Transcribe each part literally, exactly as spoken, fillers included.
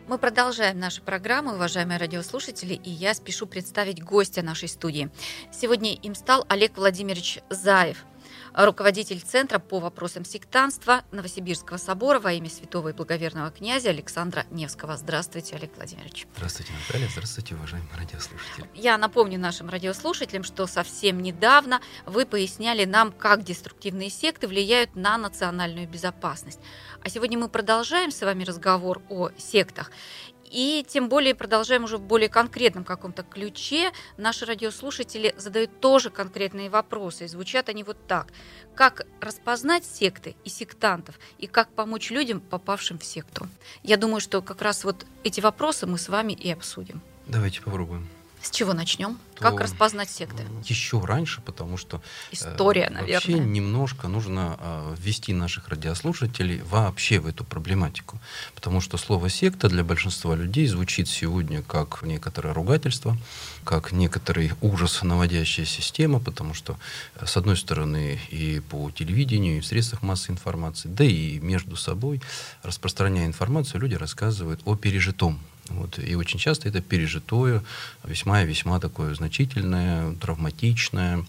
Мы продолжаем нашу программу, уважаемые радиослушатели, и я спешу представить гостя нашей студии. Сегодня им стал Олег Владимирович Заев, руководитель Центра по вопросам сектантства Новосибирского собора во имя святого и благоверного князя Александра Невского. Здравствуйте, Олег Владимирович. Здравствуйте, Наталья. Здравствуйте, уважаемые радиослушатели. Я напомню нашим радиослушателям, что совсем недавно вы поясняли нам, как деструктивные секты влияют на национальную безопасность. А сегодня мы продолжаем с вами разговор о сектах. И тем более продолжаем уже в более конкретном каком-то ключе. Наши радиослушатели задают тоже конкретные вопросы. И звучат они вот так. Как распознать секты и сектантов? И как помочь людям, попавшим в секту? Я думаю, что как раз вот эти вопросы мы с вами и обсудим. Давайте попробуем. С чего начнем? То как распознать секты? Еще раньше, потому что История, э, наверное. вообще немножко нужно э, ввести наших радиослушателей вообще в эту проблематику. Потому что слово «секта» для большинства людей звучит сегодня как некоторое ругательство, как некоторый ужас наводящая система, потому что, с одной стороны, и по телевидению, и в средствах массовой информации, да и между собой, распространяя информацию, люди рассказывают о пережитом. Вот. И очень часто это пережитое, весьма и весьма такое значительное, травматичное,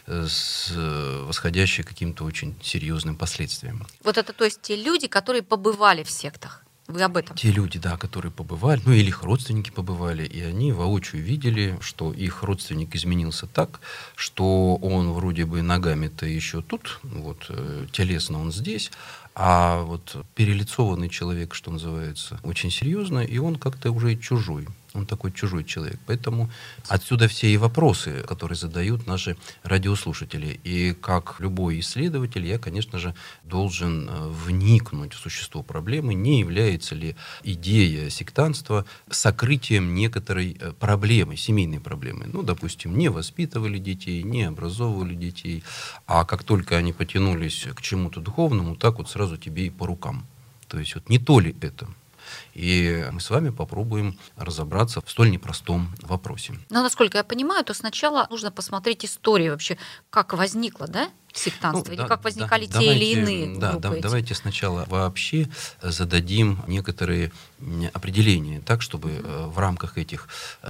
с восходящее к каким-то очень серьезным последствиям. Вот это, то есть, те люди, которые побывали в сектах. Вы об этом? Те люди, да, которые побывали, ну или их родственники побывали, и они воочию видели, что их родственник изменился так, что он вроде бы ногами-то еще тут, вот, телесно он здесь, а вот перелицованный человек, что называется, очень серьезно, и он как-то уже чужой. Он такой чужой человек. Поэтому отсюда все и вопросы, которые задают наши радиослушатели. И как любой исследователь, я, конечно же, должен вникнуть в существо проблемы, не является ли идея сектантства сокрытием некоторой проблемы, семейной проблемы. Ну, допустим, не воспитывали детей, не образовывали детей, а как только они потянулись к чему-то духовному, так вот сразу тебе и по рукам. То есть вот не то ли это? И мы с вами попробуем разобраться в столь непростом вопросе. Но, насколько я понимаю, то сначала нужно посмотреть историю вообще, как возникло, да, сектантство, ну, или да, как возникали да, те давайте, или иные да, группы. Да, давайте сначала вообще зададим некоторые определения, так, чтобы mm-hmm. в рамках этих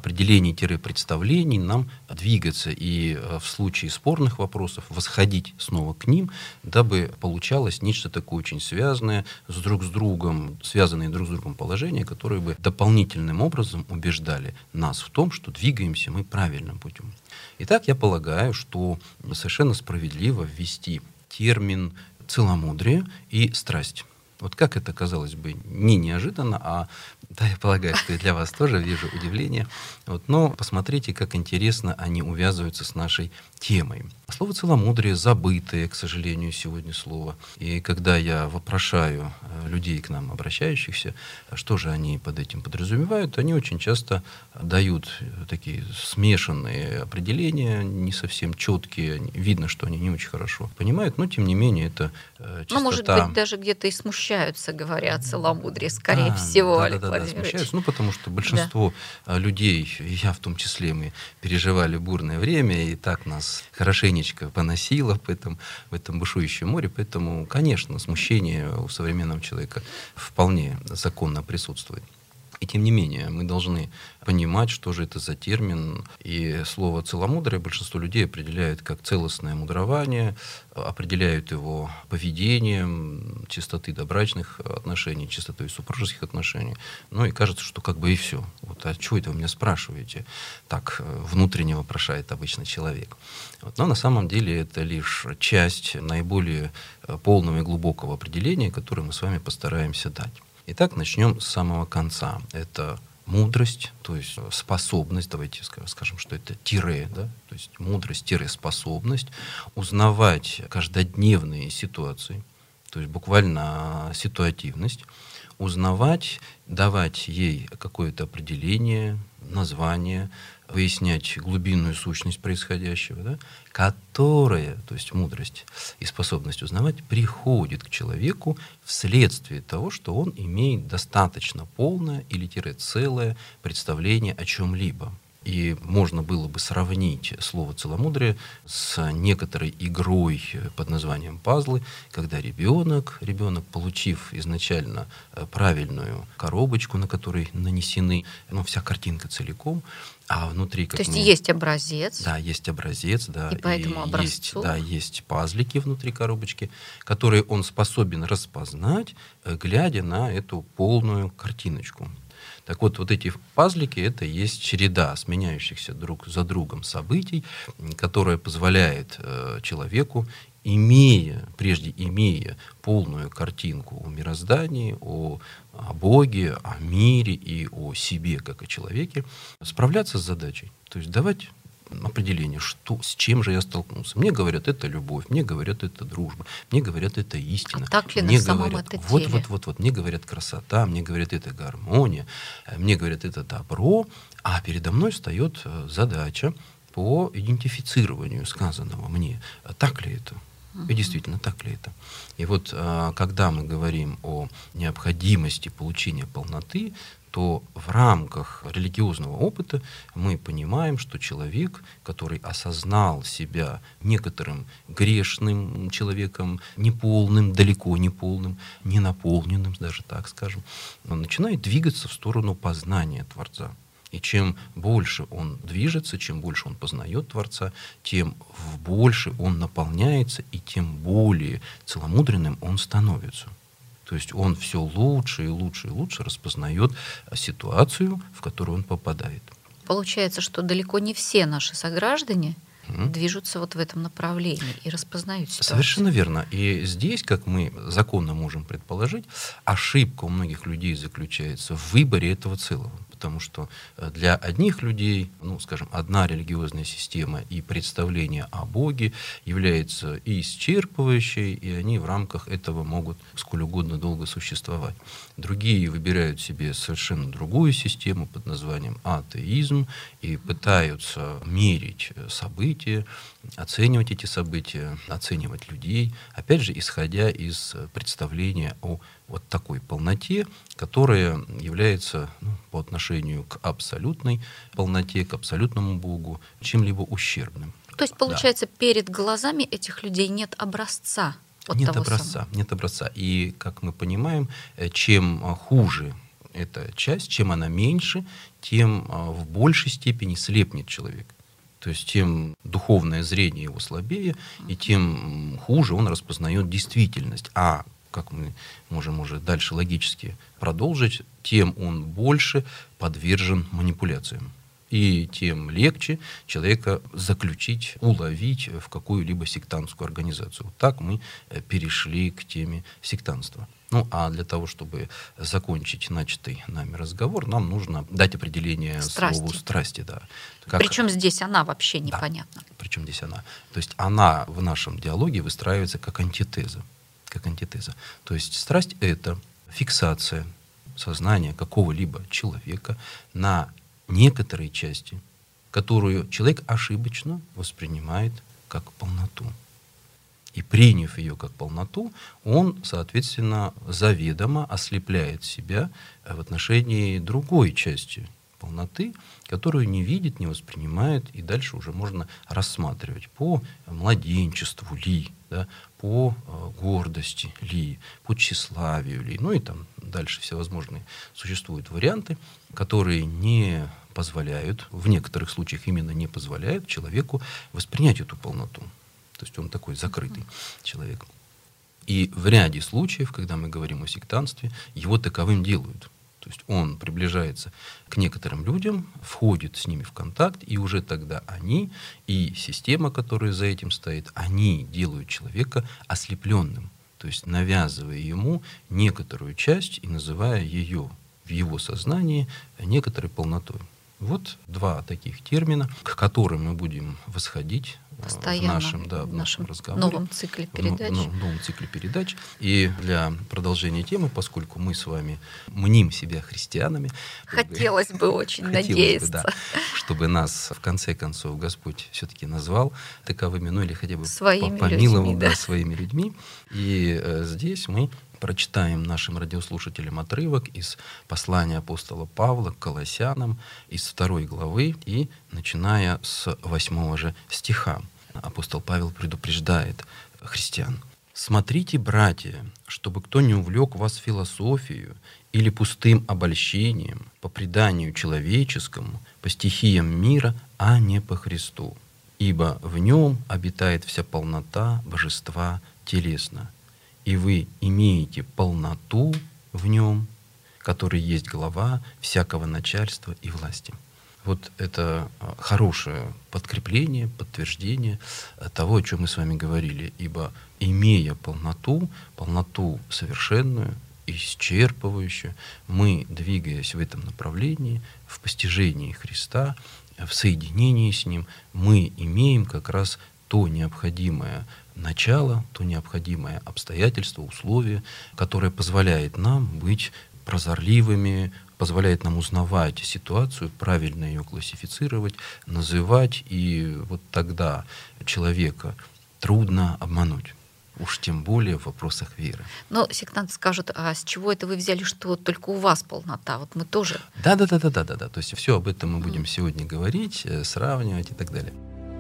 определений-представлений нам двигаться и в случае спорных вопросов восходить снова к ним, дабы получалось нечто такое очень связанное с друг с другом, связанные друг с другом положения, которые бы дополнительным образом убеждали нас в том, что двигаемся мы правильным путем. Итак, я полагаю, что совершенно справедливо ввести термин целомудрие и страсть. Вот как это, казалось бы, не неожиданно, а да, я полагаю, что и для вас тоже вижу удивление. Вот, но посмотрите, как интересно они увязываются с нашей темой. Слово целомудрие забытое, к сожалению, сегодня слово. И когда я вопрошаю людей, к нам обращающихся, что же они под этим подразумевают, они очень часто дают такие смешанные определения, не совсем четкие. Видно, что они не очень хорошо понимают, но тем не менее это чистота. Ну, может быть, даже где-то и смущаются, говоря о целомудрии, скорее а, всего, да, Олег да, да, Владимирович. Смущаются, ну, потому что большинство да. людей, и я в том числе, мы переживали бурное время, и так нас хорошенечко поносило в этом, в этом бушующем море, поэтому, конечно, смущение у современного человека вполне законно присутствует. И тем не менее, мы должны понимать, что же это за термин. И слово «целомудрие» большинство людей определяет как целостное мудрование, определяют его поведением, чистоты добрачных отношений, чистотой супружеских отношений. Ну и кажется, что как бы и все. Вот, а чего это вы меня спрашиваете? Так внутренне вопрошает обычно человек. Вот. Но на самом деле это лишь часть наиболее полного и глубокого определения, которое мы с вами постараемся дать. Итак, начнем с самого конца. Это мудрость, то есть способность, давайте скажем, что это тире, да? То есть мудрость-способность узнавать каждодневные ситуации, то есть буквально ситуативность, узнавать, давать ей какое-то определение, название, выяснять глубинную сущность происходящего, да, которая, то есть мудрость и способность узнавать, приходит к человеку вследствие того, что он имеет достаточно полное или тире целое представление о чем-либо. И можно было бы сравнить слово «целомудрие» с некоторой игрой под названием «пазлы», когда ребенок, ребенок, получив изначально правильную коробочку, на которой нанесены, ну, вся картинка целиком, а внутри... Как То есть мы, есть образец. Да, есть образец, да. И по этому и образцу... Есть, да, есть пазлики внутри коробочки, которые он способен распознать, глядя на эту полную картиночку. Так вот, вот эти пазлики — это есть череда сменяющихся друг за другом событий, которая позволяет э, человеку, имея, прежде имея полную картинку о мироздании, о, о Боге, о мире и о себе, как о человеке, справляться с задачей. То есть давать определение, что, с чем же я столкнулся. Мне говорят, это любовь, мне говорят, это дружба, мне говорят, это истина. А так ли мне на самом говорят, это вот, деле? вот, вот, вот, мне говорят, красота, мне говорят, это гармония, мне говорят, это добро, а передо мной встает задача по идентифицированию сказанного мне. Так ли это? И действительно, так ли это? И вот когда мы говорим о необходимости получения полноты, то в рамках религиозного опыта мы понимаем, что человек, который осознал себя некоторым грешным человеком, неполным, далеко не полным, ненаполненным, даже так скажем, он начинает двигаться в сторону познания Творца. И чем больше он движется, чем больше он познает Творца, тем больше он наполняется, и тем более целомудренным он становится. То есть он все лучше и лучше и лучше распознает ситуацию, в которую он попадает. Получается, что далеко не все наши сограждане Mm-hmm. движутся вот в этом направлении и распознают ситуацию. Совершенно верно. И здесь, как мы законно можем предположить, ошибка у многих людей заключается в выборе этого целого. Потому что для одних людей, ну, скажем, одна религиозная система и представление о Боге является и исчерпывающей, и они в рамках этого могут сколь угодно долго существовать. Другие выбирают себе совершенно другую систему под названием атеизм и пытаются мерить события, оценивать эти события, оценивать людей, опять же, исходя из представления о вот такой полноте, которая является, ну, по отношению к абсолютной полноте, к абсолютному Богу, чем-либо ущербным. То есть, получается, да. перед глазами этих людей нет образца. Вот нет того образца, самого. нет образца. И, как мы понимаем, чем хуже эта часть, чем она меньше, тем в большей степени слепнет человек. То есть тем духовное зрение его слабее, и тем хуже он распознает действительность. А как мы можем уже дальше логически продолжить, тем он больше подвержен манипуляциям. И тем легче человека заключить, уловить в какую-либо сектантскую организацию. Вот так мы перешли к теме сектантства. Ну, а для того, чтобы закончить начатый нами разговор, нам нужно дать определение страсти. слову «страсти». Да. Как... Причем здесь она вообще непонятна. Да, причем здесь она. То есть она в нашем диалоге выстраивается как антитеза. Как антитеза. То есть страсть — это фиксация сознания какого-либо человека на некоторой части, которую человек ошибочно воспринимает как полноту. И приняв ее как полноту, он, соответственно, заведомо ослепляет себя в отношении другой части полноты, которую не видит, не воспринимает, и дальше уже можно рассматривать по младенчеству ли, да, по э, гордости ли, по тщеславию ли, ну и там дальше всевозможные существуют варианты, которые не позволяют, в некоторых случаях именно не позволяют человеку воспринять эту полноту. То есть он такой закрытый mm-hmm. человек. И в ряде случаев, когда мы говорим о сектантстве, его таковым делают. То есть он приближается к некоторым людям, входит с ними в контакт, и уже тогда они и система, которая за этим стоит, они делают человека ослепленным. То есть навязывая ему некоторую часть и называя ее в его сознании некоторой полнотой. Вот два таких термина, к которым мы будем восходить постоянно в нашем, да, в в нашем нашем разговоре, новом цикле передач. В новом цикле передач. И для продолжения темы, поскольку мы с вами мним себя христианами, хотелось бы очень хотелось надеяться, бы, да, чтобы нас в конце концов Господь все-таки назвал таковыми, ну или хотя бы своими помиловал, людьми, да. Да, своими людьми. И э, здесь мы прочитаем нашим радиослушателям отрывок из послания апостола Павла к Колоссянам из второй главы и начиная с восьмого же стиха. Апостол Павел предупреждает христиан. «Смотрите, братья, чтобы кто не увлек вас философию или пустым обольщением по преданию человеческому, по стихиям мира, а не по Христу. Ибо в нем обитает вся полнота божества телесно. И вы имеете полноту в нем, который есть глава всякого начальства и власти». Вот это хорошее подкрепление, подтверждение того, о чем мы с вами говорили. Ибо имея полноту, полноту совершенную, исчерпывающую, мы, двигаясь в этом направлении, в постижении Христа, в соединении с Ним, мы имеем как раз то необходимое начало, то необходимое обстоятельство, условие, которое позволяет нам быть прозорливыми, позволяет нам узнавать ситуацию, правильно ее классифицировать, называть, и вот тогда человека трудно обмануть. Уж тем более в вопросах веры. Но сектанты скажут, а с чего это вы взяли, что только у вас полнота? Вот мы тоже. Да, да, да, да, да, да, да. То есть все об этом мы будем сегодня говорить, сравнивать и так далее.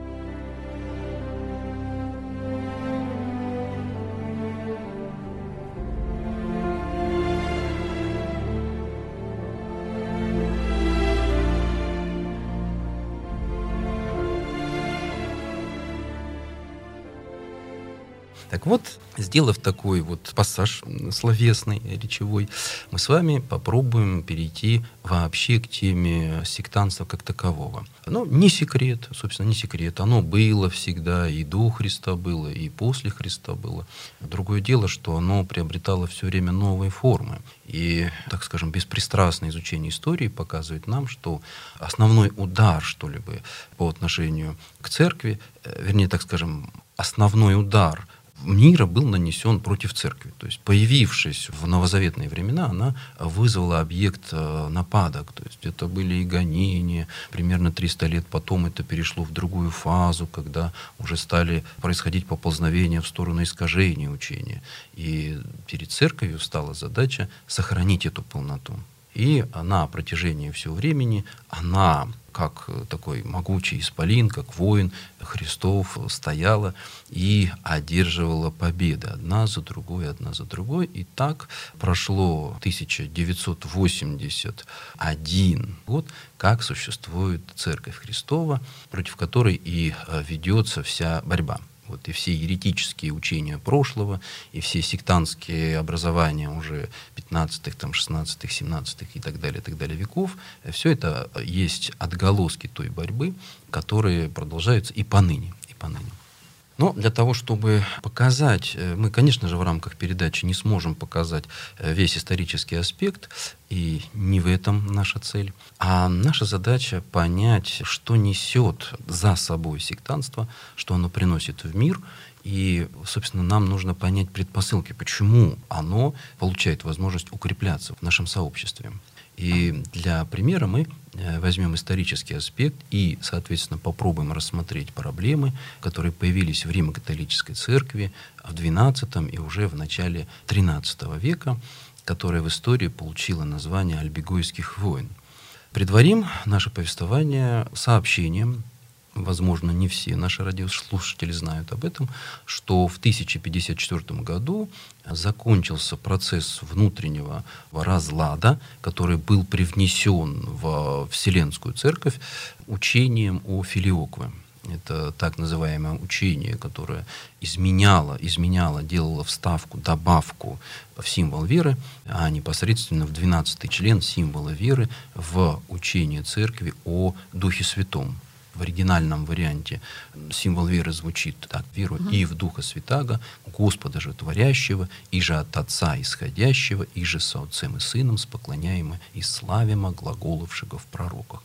Так вот, сделав такой вот пассаж словесный, речевой, мы с вами попробуем перейти вообще к теме сектантства как такового. Ну, не секрет, собственно, не секрет. Оно было всегда, и до Христа было, и после Христа было. Другое дело, что оно приобретало все время новые формы. И, так скажем, беспристрастное изучение истории показывает нам, что основной удар, что ли бы, по отношению к церкви, вернее, так скажем, основной удар мира был нанесен против церкви. То есть, появившись в новозаветные времена, она вызвала объект нападок. То есть, это были и гонения. Примерно триста лет потом это перешло в другую фазу, когда уже стали происходить поползновения в сторону искажения учения. И перед церковью стала задача сохранить эту полноту. И на протяжении всего времени она, как такой могучий исполин, как воин Христов, стояла и одерживала победы одна за другой, одна за другой. И так прошло тысяча девятьсот восемьдесят один год, как существует Церковь Христова, против которой и ведется вся борьба. Вот и все еретические учения прошлого, и все сектантские образования уже пятнадцатых, там, шестнадцатых, семнадцатых и так далее, так далее веков, все это есть отголоски той борьбы, которые продолжаются и поныне, и поныне. Но для того, чтобы показать, мы, конечно же, в рамках передачи не сможем показать весь исторический аспект, и не в этом наша цель, а наша задача понять, что несет за собой сектантство, что оно приносит в мир, и, собственно, нам нужно понять предпосылки, почему оно получает возможность укрепляться в нашем сообществе. И для примера мы возьмем исторический аспект и, соответственно, попробуем рассмотреть проблемы, которые появились в Римо-католической церкви в двенадцатом и уже в начале тринадцатого века, которая в истории получила название Альбегойских войн. Предварим наше повествование сообщением, возможно, не все наши радиослушатели знают об этом, что в тысяча пятьдесят четвёртом году закончился процесс внутреннего разлада, который был привнесен в Вселенскую Церковь учением о филиокве. Это так называемое учение, которое изменяло, изменяло, делало вставку, добавку в символ веры, а непосредственно в двенадцатый член символа веры в учение Церкви о Духе Святом. В оригинальном варианте символ веры звучит так: «Веру uh-huh. и в Духа Святаго, Господа же творящего, и же от Отца исходящего, и же со Отцем и Сыном споклоняемо и славимо глаголовшего в пророках».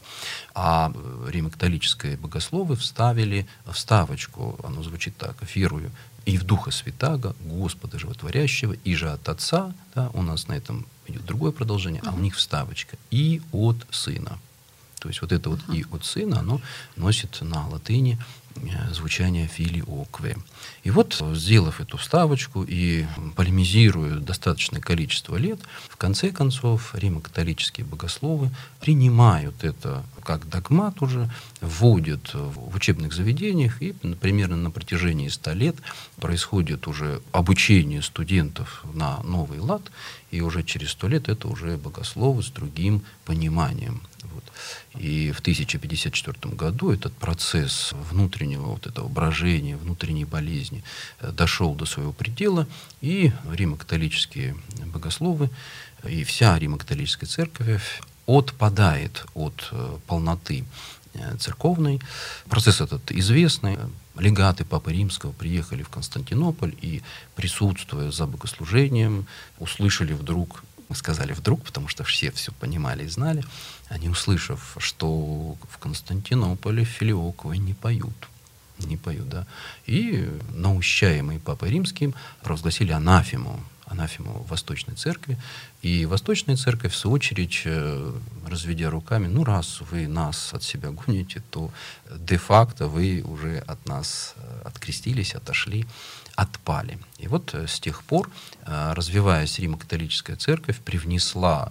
А римо-католические богословы вставили вставочку, оно звучит так: «Верую и в Духа Святаго, Господа животворящего, и же от Отца», да, у нас на этом идет другое продолжение, uh-huh. а у них вставочка, «и от Сына». То есть вот это вот «и от Сына», оно носит на латыни звучания филиокве. И вот, сделав эту вставочку и полемизируя достаточное количество лет, в конце концов римо-католические богословы принимают это как догмат уже, вводят в учебных заведениях, и примерно на протяжении ста лет происходит уже обучение студентов на новый лад, и уже через сто лет это уже богословы с другим пониманием. Вот. И в тысяча пятьдесят четвёртом году этот процесс внутреннего вот этого брожения, внутренней болезни дошел до своего предела, и римо-католические богословы и вся римо-католическая церковь отпадает от полноты церковной. Процесс этот известный. Легаты Папы Римского приехали в Константинополь и, присутствуя за богослужением, услышали вдруг, мы сказали вдруг, потому что все все понимали и знали, они, услышав, что в Константинополе филиокве не поют, не поют, да, и наущаемые Папой Римским провозгласили анафему, анафему Восточной Церкви. И Восточная Церковь, в свою очередь, разведя руками, ну, раз вы нас от себя гоните, то де-факто вы уже от нас открестились, отошли, отпали. И вот с тех пор, развиваясь, Римо-католическая церковь привнесла,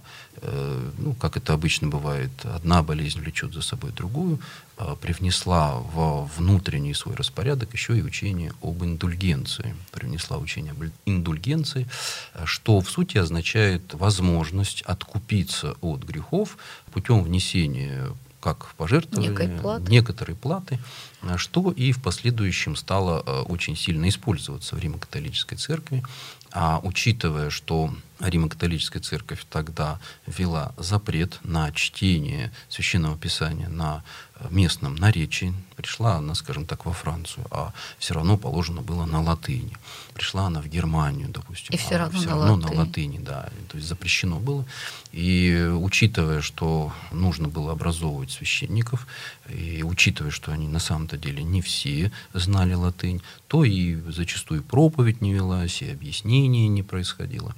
ну, как это обычно бывает, одна болезнь влечет за собой другую, привнесла во внутренний свой распорядок еще и учение об индульгенции. Привнесла учение об индульгенции, что в сути означает возможность откупиться от грехов путем внесения как пожертвования, платы. некоторой платы, что и в последующем стало очень сильно использоваться в Римо-католической церкви. А учитывая, что Римо-католическая церковь тогда ввела запрет на чтение Священного Писания на местном наречии, пришла она, скажем так, во Францию, а все равно положено было на латыни. Пришла она в Германию, допустим, и все а равно, все на, равно латынь. на латыни, да, то есть запрещено было. И учитывая, что нужно было образовывать священников, и учитывая, что они на самом-то деле не все знали латынь, то и зачастую проповедь не велась, и объяснение не происходило.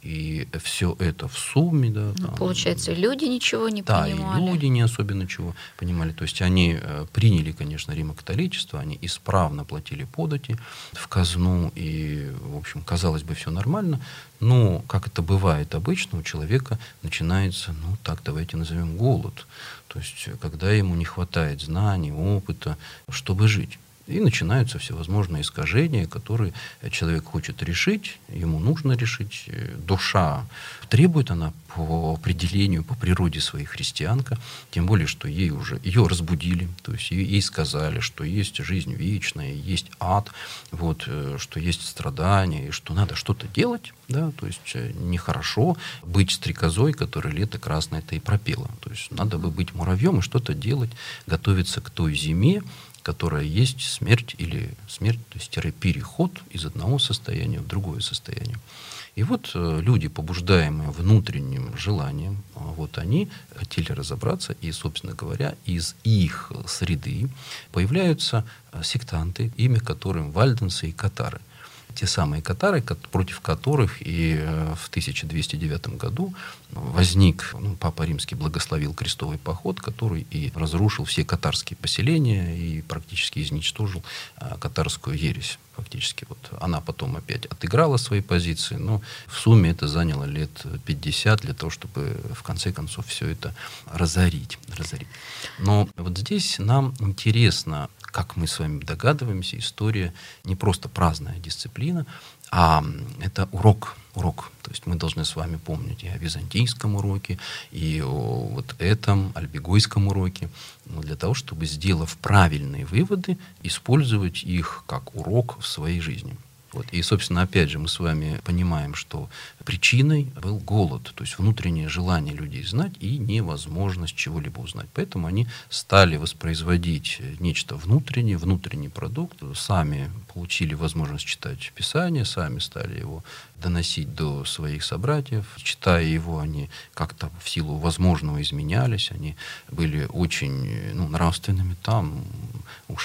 И все это в сумме, да. Ну, там, получается, люди ничего не да, понимали. и люди не особенно чего понимали. То есть они э, приняли, конечно, римо-католичество, они исправно платили подати в казну, и, в общем, казалось бы, все нормально. Но, как это бывает обычно, у человека начинается, ну, так, давайте назовем, голод. То есть, когда ему не хватает знаний, опыта, чтобы жить. И начинаются всевозможные искажения, которые человек хочет решить, ему нужно решить. Душа требует, она по определению, по природе своей христианка, тем более, что ей уже, ее разбудили, то есть ей сказали, что есть жизнь вечная, есть ад, вот, что есть страдания, и что надо что-то делать, да, то есть нехорошо быть стрекозой, которая лето красное-то и пропела. То есть надо бы быть муравьем и что-то делать, готовиться к той зиме, которая есть смерть или смерть, то есть переход из одного состояния в другое состояние. И вот люди, побуждаемые внутренним желанием, вот они хотели разобраться, и, собственно говоря, из их среды появляются сектанты, имя которым вальденцы и катары. Те самые катары, против которых и в тысяча двести девятом году возник, ну, Папа Римский благословил крестовый поход, который и разрушил все катарские поселения и практически изничтожил а, катарскую ересь. Фактически вот она потом опять отыграла свои позиции, но в сумме это заняло лет пятьдесят для того, чтобы в конце концов все это разорить. разорить. Но вот здесь нам интересно, как мы с вами догадываемся, история не просто праздная дисциплина, а это урок. урок. То есть мы должны с вами помнить и о византийском уроке, и о вот этом альбегойском уроке, для того, чтобы, сделав правильные выводы, использовать их как урок в своей жизни. Вот. И, собственно, опять же, мы с вами понимаем, что причиной был голод, то есть внутреннее желание людей знать и невозможность чего-либо узнать. Поэтому они стали воспроизводить нечто внутреннее, внутренний продукт, сами получили возможность читать Писание, сами стали его доносить до своих собратьев. Читая его, они как-то в силу возможного изменялись, они были очень, ну, нравственными, там уж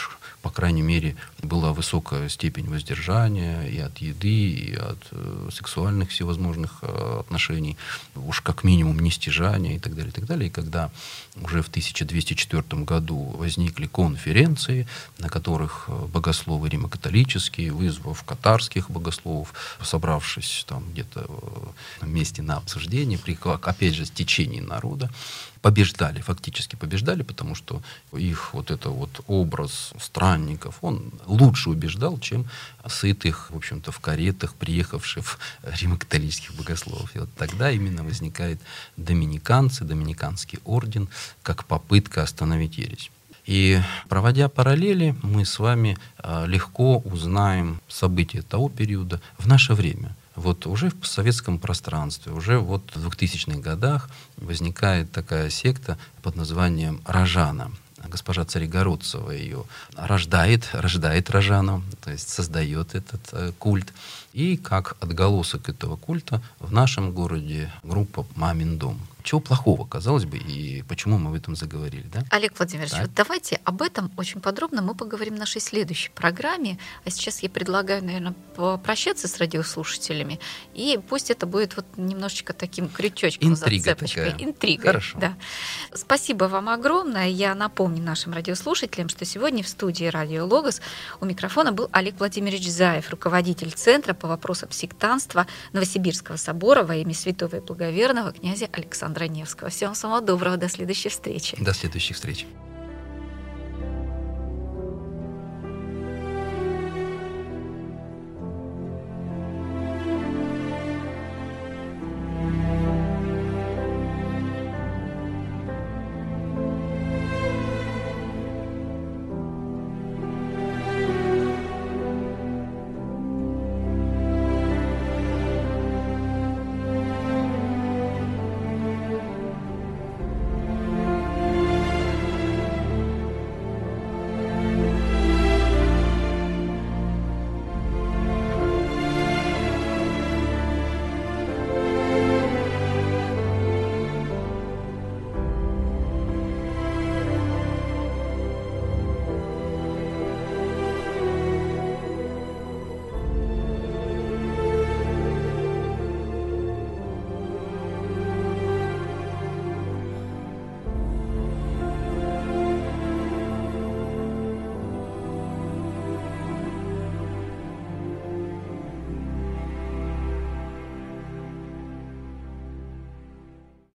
по крайней мере, была высокая степень воздержания и от еды, и от э, сексуальных всевозможных э, отношений, уж как минимум нестяжания и так далее, и так далее. И когда уже в тысяча двести четвёртом году возникли конференции, на которых богословы римо-католические, вызвав катарских богословов, собравшись там где-то вместе на обсуждение, при, опять же, стечении народа, побеждали, фактически побеждали, потому что их вот это вот образ странников, он лучше убеждал, чем сытых, в общем-то, в каретах, приехавших римо-католических богословов. И вот тогда именно возникает доминиканцы, доминиканский орден, как попытка остановить ересь. И проводя параллели, мы с вами легко узнаем события того периода в наше время. Вот уже в советском пространстве, уже вот в двухтысячных годах возникает такая секта под названием Рожана. Госпожа Царегородцева ее рождает, рождает Рожану, то есть создает этот э, культ. И как отголосок этого культа в нашем городе группа «Мамин дом». Чего плохого, казалось бы, и почему мы об этом заговорили, да? Олег Владимирович, да? вот давайте об этом очень подробно мы поговорим в нашей следующей программе. А сейчас я предлагаю, наверное, попрощаться с радиослушателями, и пусть это будет вот немножечко таким крючочком, интрига зацепочкой. Такая. Интрига. Хорошо. Да. Спасибо вам огромное. Я напомню нашим радиослушателям, что сегодня в студии «Радио Логос» у микрофона был Олег Владимирович Заев, руководитель Центра по вопросам сектантства Новосибирского собора во имя святого и благоверного князя Александра Невского. Всем самого доброго, до следующей встречи. До следующих встреч.